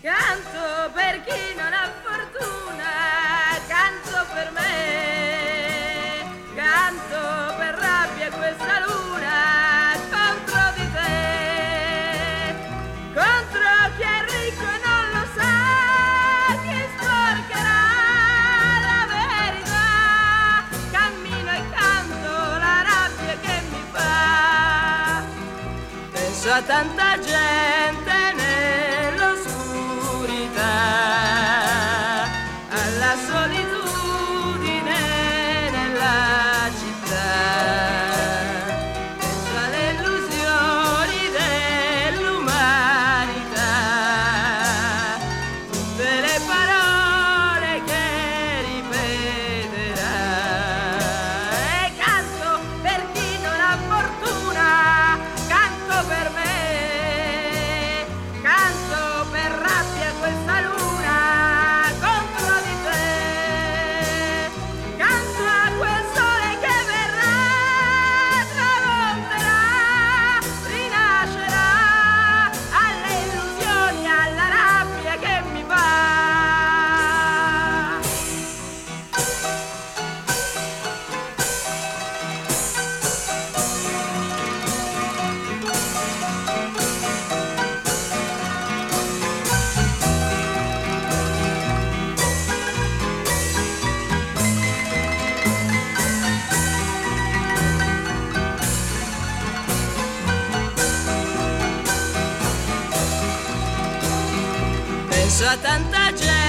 Canto per chi non ha fortuna, canto per me, canto per rabbia questa luna contro di te, contro chi è ricco e non lo sa, chi sporcherà la verità, cammino e canto la rabbia che mi fa, penso a tanta gente alla solitudine nella città, penso alle illusioni dell'umanità, tutte le parole che ripeterà, e canto per chi non ha fortuna, canto per me, canto per rabbia questa luna contro di te, canto a quel sole che verrà, tramonterà, rinascerà, alle illusioni, alla rabbia che mi fa. Penso a tanta gente